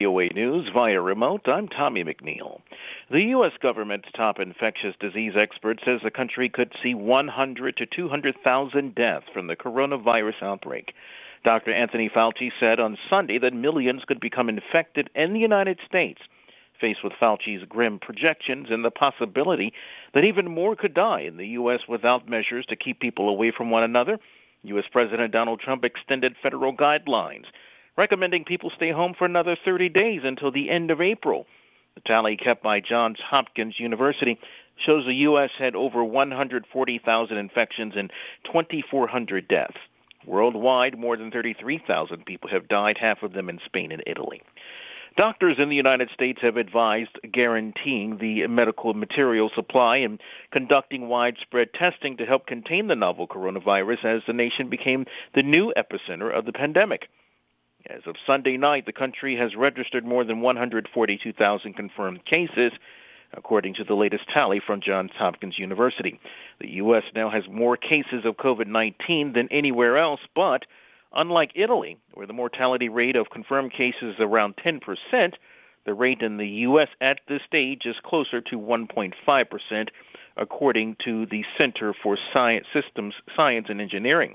VOA News via remote, I'm Tommy McNeil. The U.S. government's top infectious disease expert says the country could see 100 to 200,000 deaths from the coronavirus outbreak. Dr. Anthony Fauci said on Sunday that millions could become infected in the United States. Faced with Fauci's grim projections and the possibility that even more could die in the U.S. without measures to keep people away from one another, U.S. President Donald Trump extended federal guidelines, recommending people stay home for another 30 days until the end of April. The tally kept by Johns Hopkins University shows the U.S. had over 140,000 infections and 2,400 deaths. Worldwide, more than 33,000 people have died, half of them in Spain and Italy. Doctors in the United States have advised guaranteeing the medical material supply and conducting widespread testing to help contain the novel coronavirus as the nation became the new epicenter of the pandemic. As of Sunday night, the country has registered more than 142,000 confirmed cases, according to the latest tally from Johns Hopkins University. The U.S. now has more cases of COVID-19 than anywhere else, but unlike Italy, where the mortality rate of confirmed cases is around 10%, the rate in the U.S. at this stage is closer to 1.5%, according to the Center for Systems Science and Engineering.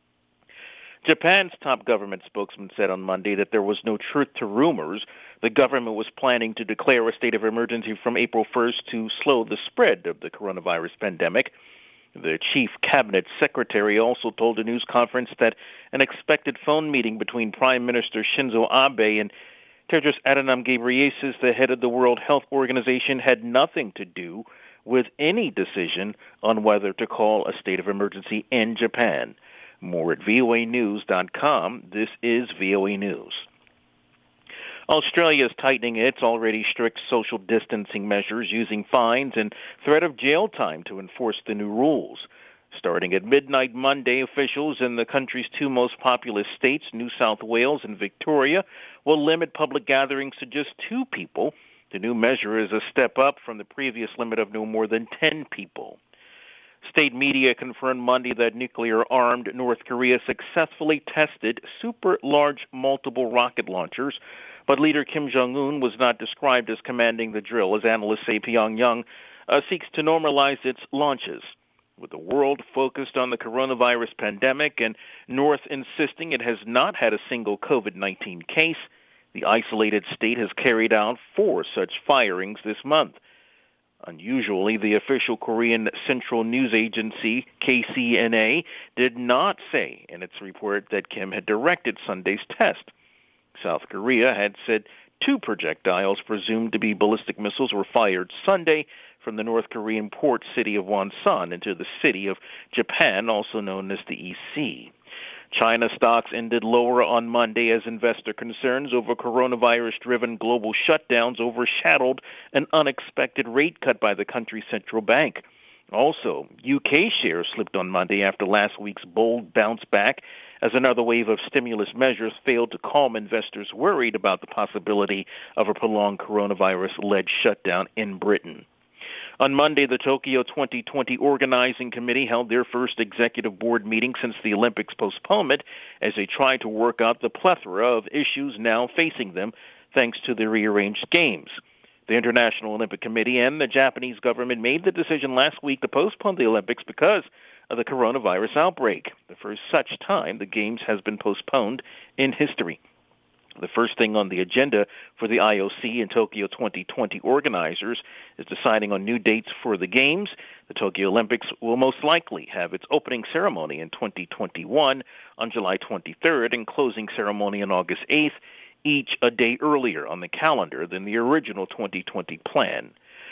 Japan's top government spokesman said on Monday that there was no truth to rumors. The government was planning to declare a state of emergency from April 1st to slow the spread of the coronavirus pandemic. The chief cabinet secretary also told a news conference that an expected phone meeting between Prime Minister Shinzo Abe and Tedros Adhanom Ghebreyesus, the head of the World Health Organization, had nothing to do with any decision on whether to call a state of emergency in Japan. More at voanews.com. This is VOA News. Australia is tightening its already strict social distancing measures using fines and threat of jail time to enforce the new rules. Starting at midnight Monday, officials in the country's two most populous states, New South Wales and Victoria, will limit public gatherings to just 2 people. The new measure is a step up from the previous limit of no more than 10 people. State media confirmed Monday that nuclear-armed North Korea successfully tested super-large multiple rocket launchers, but leader Kim Jong-un was not described as commanding the drill, as analysts say Pyongyang seeks to normalize its launches. With the world focused on the coronavirus pandemic and North insisting it has not had a single COVID-19 case, the isolated state has carried out 4 such firings this month. Unusually, the official Korean Central News Agency, KCNA, did not say in its report that Kim had directed Sunday's test. South Korea had said 2 projectiles presumed to be ballistic missiles were fired Sunday from the North Korean port city of Wonsan into the city of Japan, also known as the EC. China stocks ended lower on Monday as investor concerns over coronavirus-driven global shutdowns overshadowed an unexpected rate cut by the country's central bank. Also, UK shares slipped on Monday after last week's bold bounce back as another wave of stimulus measures failed to calm investors worried about the possibility of a prolonged coronavirus-led shutdown in Britain. On Monday, the Tokyo 2020 Organizing Committee held their first executive board meeting since the Olympics postponement as they tried to work out the plethora of issues now facing them thanks to the rearranged games. The International Olympic Committee and the Japanese government made the decision last week to postpone the Olympics because of the coronavirus outbreak. The first such time the Games has been postponed in history. The first thing on the agenda for the IOC and Tokyo 2020 organizers is deciding on new dates for the Games. The Tokyo Olympics will most likely have its opening ceremony in 2021 on July 23rd and closing ceremony on August 8th, each a day earlier on the calendar than the original 2020 plan.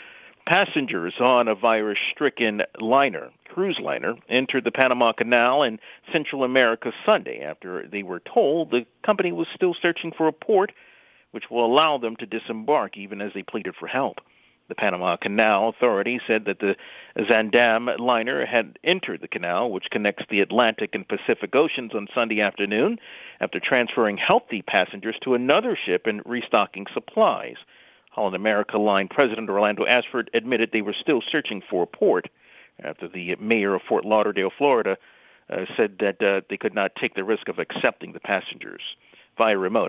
Passengers on a virus-stricken cruise liner, entered the Panama Canal in Central America Sunday after they were told the company was still searching for a port which will allow them to disembark even as they pleaded for help. The Panama Canal Authority said that the Zandam liner had entered the canal, which connects the Atlantic and Pacific Oceans, on Sunday afternoon after transferring healthy passengers to another ship and restocking supplies. Holland America Line President Orlando Ashford admitted they were still searching for a port after the mayor of Fort Lauderdale, Florida, said that they could not take the risk of accepting the passengers via remote.